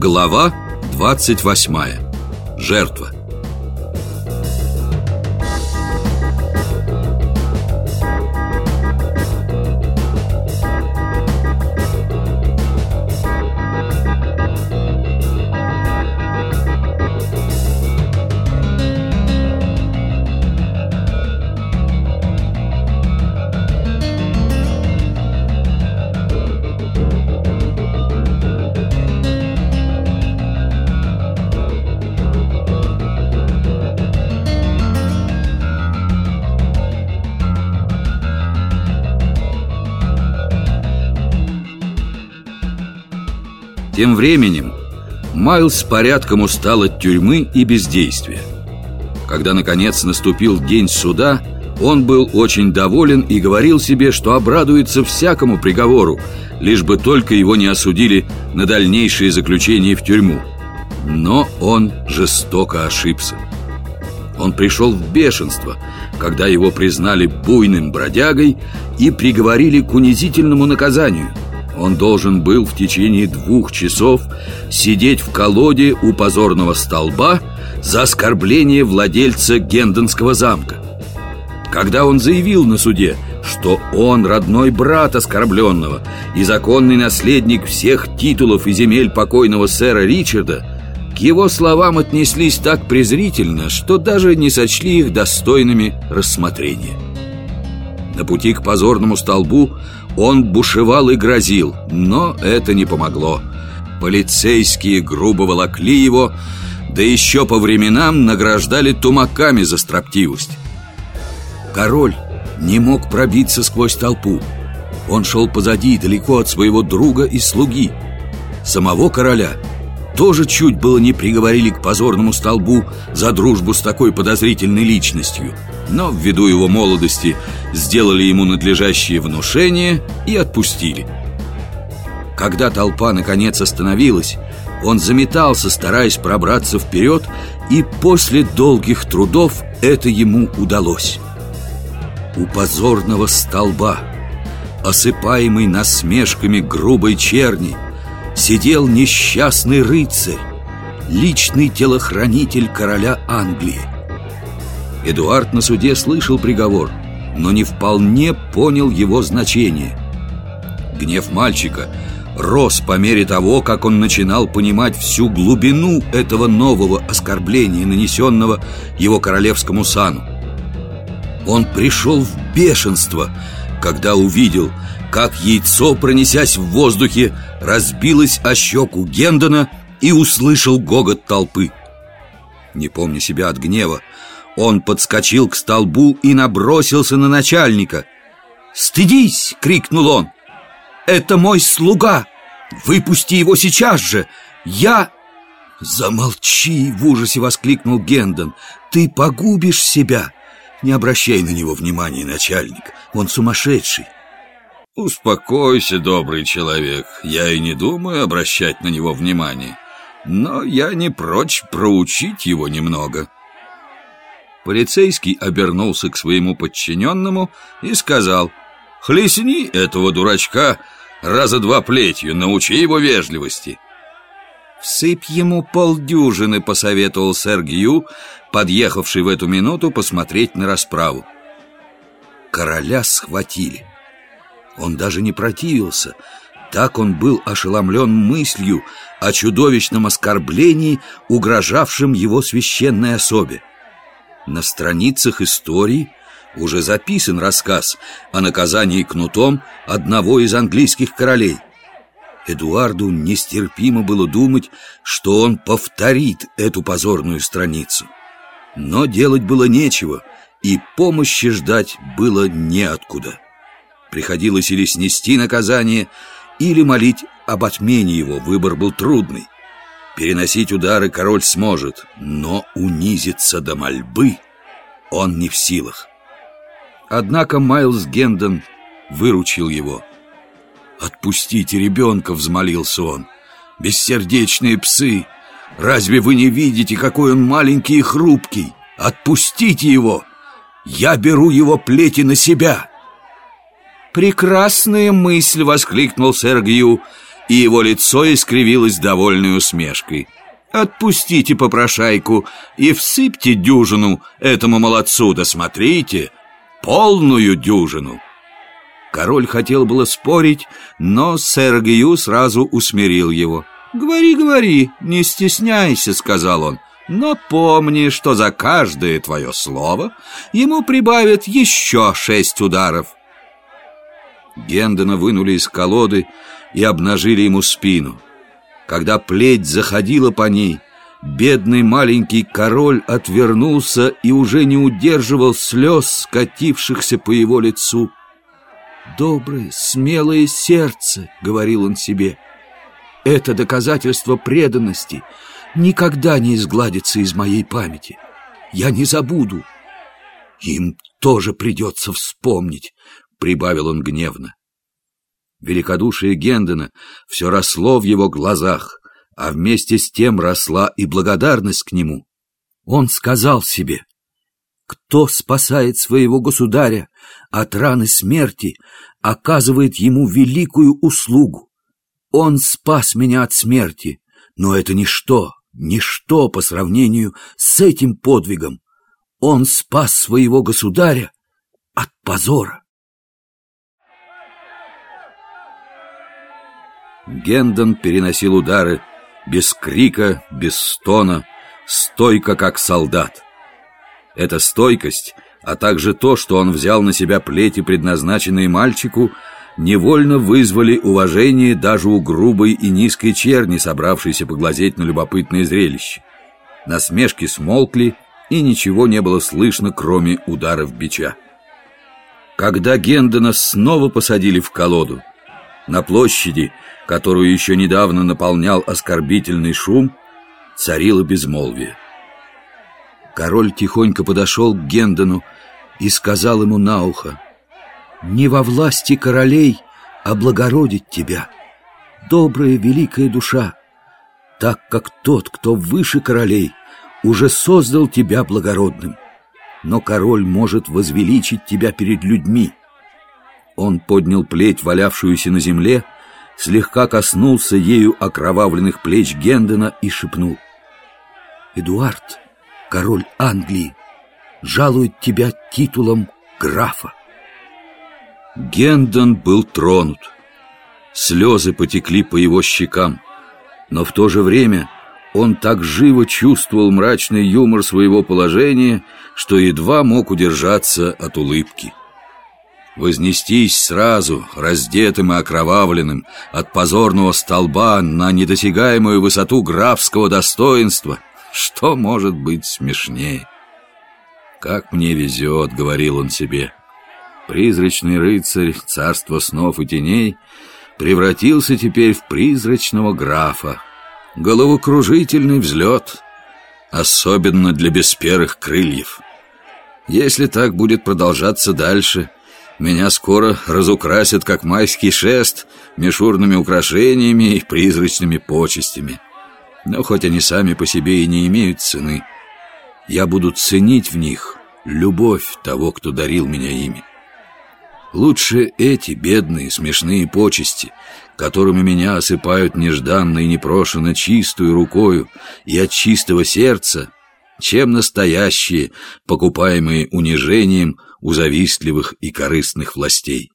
Глава 28. Жертва. Тем временем Майлз порядком устал от тюрьмы и бездействия. Когда, наконец, наступил день суда, он был очень доволен и говорил себе, что обрадуется всякому приговору, лишь бы только его не осудили на дальнейшее заключение в тюрьму. Но он жестоко ошибся. Он пришел в бешенство, когда его признали буйным бродягой и приговорили к унизительному наказанию. Он должен был в течение 2 часов сидеть в колоде у позорного столба за оскорбление владельца Гендонского замка. Когда он заявил на суде, что он родной брат оскорбленного и законный наследник всех титулов и земель покойного сэра Ричарда, к его словам отнеслись так презрительно, что даже не сочли их достойными рассмотрения. На пути к позорному столбу он бушевал и грозил, но это не помогло. Полицейские грубо волокли его, да еще по временам награждали тумаками за строптивость. Король не мог пробиться сквозь толпу. Он шел позади, далеко от своего друга и слуги. Самого короля тоже чуть было не приговорили к позорному столбу за дружбу с такой подозрительной личностью, но ввиду его молодости сделали ему надлежащее внушение и отпустили. Когда толпа наконец остановилась, он заметался, стараясь пробраться вперед, и после долгих трудов это ему удалось. У позорного столба, осыпаемый насмешками грубой черни, сидел несчастный рыцарь, личный телохранитель короля Англии. Эдуард на суде слышал приговор, но не вполне понял его значение. Гнев мальчика рос по мере того, как он начинал понимать всю глубину этого нового оскорбления, нанесенного его королевскому сану. Он пришел в бешенство, когда увидел, как яйцо, пронесясь в воздухе, разбилось о щеку Гендона, и услышал гогот толпы. Не помня себя от гнева, он подскочил к столбу и набросился на начальника. «Стыдись!» — крикнул он. «Это мой слуга! Выпусти его сейчас же! Я...» «Замолчи!» — в ужасе воскликнул Гендон. «Ты погубишь себя!» «Не обращай на него внимания, начальник, он сумасшедший». «Успокойся, добрый человек, я и не думаю обращать на него внимание, но я не прочь проучить его немного». Полицейский обернулся к своему подчиненному и сказал: «Хлестни этого дурачка 2 раза плетью, научи его вежливости». «Всыпь ему 50, — посоветовал сэр Гью, подъехавший в эту минуту посмотреть на расправу. Короля схватили. Он даже не противился, так он был ошеломлен мыслью о чудовищном оскорблении, угрожавшем его священной особе. На страницах истории уже записан рассказ о наказании кнутом одного из английских королей. Эдуарду нестерпимо было думать, что он повторит эту позорную страницу. Но делать было нечего, и помощи ждать было неоткуда. Приходилось или снести наказание, или молить об отмене его. Выбор был трудный. Переносить удары король сможет, но унизиться до мольбы он не в силах. Однако Майлз Гендон выручил его. «Отпустите ребенка!» — взмолился он. «Бессердечные псы! Разве вы не видите, какой он маленький и хрупкий? Отпустите его! Я беру его плети на себя!» «Прекрасная мысль!» — воскликнул сэр Гью. и его лицо искривилось довольной усмешкой. «Отпустите попрошайку и всыпьте дюжину этому молодцу, да смотрите, полную дюжину». Король хотел было спорить, но сэр Гью сразу усмирил его. «Говори, говори, не стесняйся», — сказал он, «но помни, что за каждое твое слово ему прибавят еще 6 ударов». Гендона вынули из колоды и обнажили ему спину. Когда плеть заходила по ней, бедный маленький король отвернулся и уже не удерживал слез, скатившихся по его лицу. «Доброе, смелое сердце», — говорил он себе, — «это доказательство преданности никогда не изгладится из моей памяти. Я не забуду. Им тоже придется вспомнить», — прибавил он гневно. Великодушие Гендона все росло в его глазах, а вместе с тем росла и благодарность к нему. Он сказал себе: «Кто спасает своего государя от раны смерти, оказывает ему великую услугу. Он спас меня от смерти, но это ничто по сравнению с этим подвигом. Он спас своего государя от позора». Гендон переносил удары без крика, без стона, стойко, как солдат. Эта стойкость, а также то, что он взял на себя плети, предназначенные мальчику, невольно вызвали уважение даже у грубой и низкой черни, собравшейся поглазеть на любопытное зрелище. Насмешки смолкли, и ничего не было слышно, кроме ударов бича. Когда Гендона снова посадили в колоду, на площади, которую еще недавно наполнял оскорбительный шум, царило безмолвие. Король тихонько подошел к Гендону и сказал ему на ухо: «Не во власти королей облагородить тебя, добрая великая душа, так как тот, кто выше королей, уже создал тебя благородным, но король может возвеличить тебя перед людьми». Он поднял плеть, валявшуюся на земле, слегка коснулся ею окровавленных плеч Гендона и шепнул: «Эдуард, король Англии, жалует тебя титулом графа». Гендон был тронут. Слезы потекли по его щекам, но в то же время он так живо чувствовал мрачный юмор своего положения, что едва мог удержаться от улыбки. Вознестись сразу, раздетым и окровавленным, от позорного столба на недосягаемую высоту графского достоинства, что может быть смешнее? «Как мне везет», — говорил он себе. Призрачный рыцарь, царство снов и теней, превратился теперь в призрачного графа. Головокружительный взлет, особенно для бесперых крыльев. Если так будет продолжаться дальше, меня скоро разукрасят, как майский шест, мишурными украшениями и призрачными почестями. Но хоть они сами по себе и не имеют цены, я буду ценить в них любовь того, кто дарил меня ими. Лучше эти бедные смешные почести, которыми меня осыпают нежданно и непрошено чистую рукою и от чистого сердца, чем настоящие, покупаемые унижением у завистливых и корыстных властей.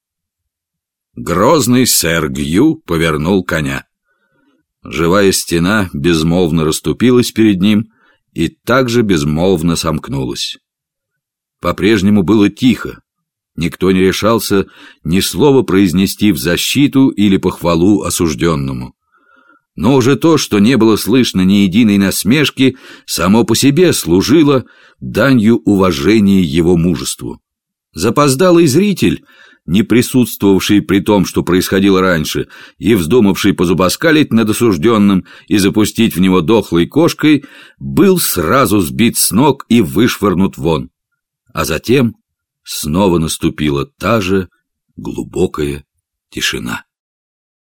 Грозный сэр Гью повернул коня. Живая стена безмолвно расступилась перед ним и также безмолвно сомкнулась. По-прежнему было тихо. Никто не решался ни слова произнести в защиту или похвалу осужденному. Но уже то, что не было слышно ни единой насмешки, само по себе служило данью уважения его мужеству. Запоздалый зритель, не присутствовавший при том, что происходило раньше, и вздумавший позубоскалить над осужденным и запустить в него дохлой кошкой, был сразу сбит с ног и вышвырнут вон. А затем снова наступила та же глубокая тишина.